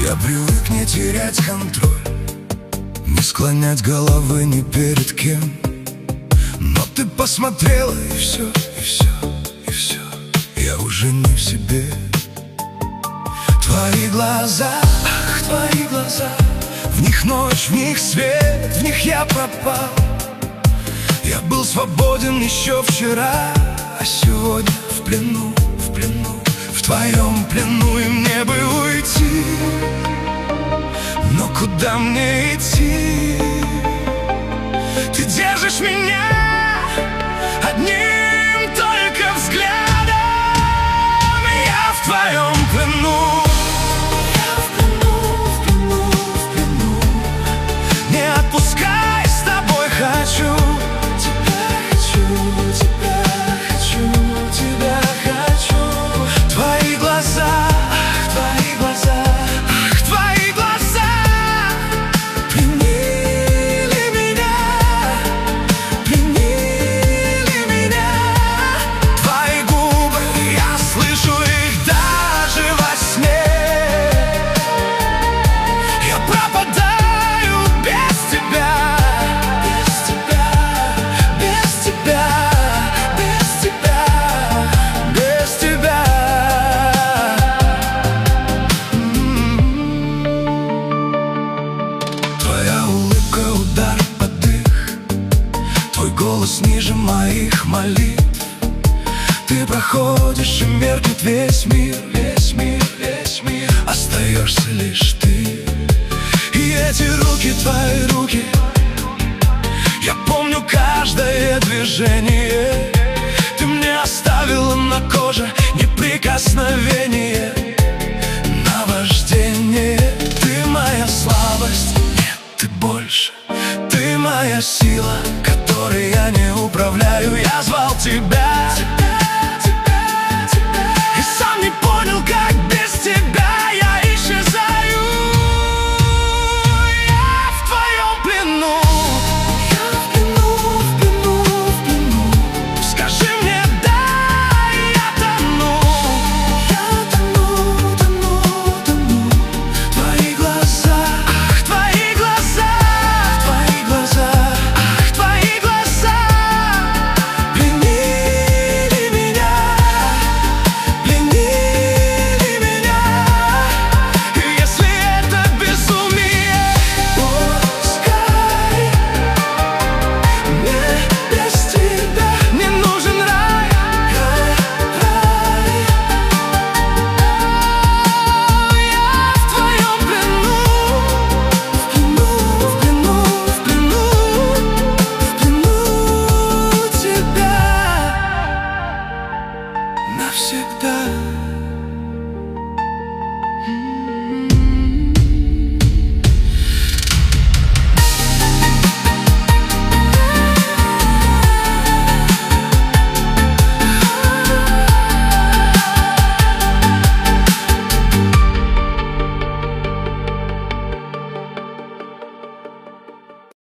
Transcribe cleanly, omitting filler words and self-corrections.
Я привык не терять контроль, не склонять головы ни перед кем. Но ты посмотрела, и все, и все, и все. Я уже не в себе. Твои глаза, ах, твои глаза, в них ночь, в них свет, в них я пропал. Я был свободен еще вчера, а сегодня в плену, в плену, в твоем плену. И мне бы уйти, но куда мне идти? Ты держишь меня одним только взглядом. Я в твоем плену. Я в плену, в плену, в плену. Не отпускай, с тобой хочу. Тебя хочу, тебя хочу, тебя хочу. Твои глаза, ах, твои глаза, ах, твои глаза пленили меня, пленили меня. Твои губы, я слышу их даже во сне. Я пропадаю без тебя, без тебя, без тебя, без тебя, без тебя. Твоя улыбка, удар под дых, твой голос ниже моих молитв. Ты проходишь, и меркнет весь мир, весь мир, весь мир. Остаешься лишь ты. И эти руки, твои руки, я помню каждое движение. Ты мне оставила на коже неприкосновение, наваждение. Ты моя слабость, нет, ты больше. Ты моя сила, которой я не управляю. Я звал тебя, и сам не понял, как без тебя я исчезаю. Я в твоем плену. Я в плену, в плену, в плену. Скажи мне да, и я тону. Я тону, тону, тону. Твои глаза, ах, твои глаза, твои глаза, ах, твои глаза пленили меня, пленили меня. И если это безумие, пускай. Мне без тебя не нужен рай, рай, рай. Я в твоем плену, в плену, в плену, в плену, в плену тебя навсегда.